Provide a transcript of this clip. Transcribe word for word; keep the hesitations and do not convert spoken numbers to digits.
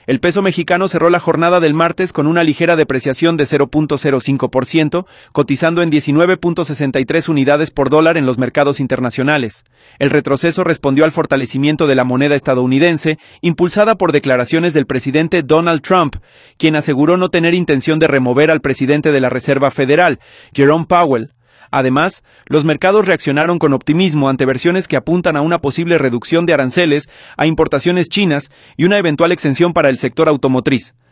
El peso mexicano cerró la jornada del martes con una ligera depreciación de cero punto cero cinco por ciento, cotizando en diecinueve punto sesenta y tres unidades por dólar en los mercados internacionales. El retroceso respondió al fortalecimiento de la moneda estadounidense, impulsada por declaraciones del presidente Donald Trump, quien aseguró no tener intención de remover al presidente de la Reserva Federal, Jerome Powell. Además, los mercados reaccionaron con optimismo ante versiones que apuntan a una posible reducción de aranceles a importaciones chinas y una eventual exención para el sector automotriz.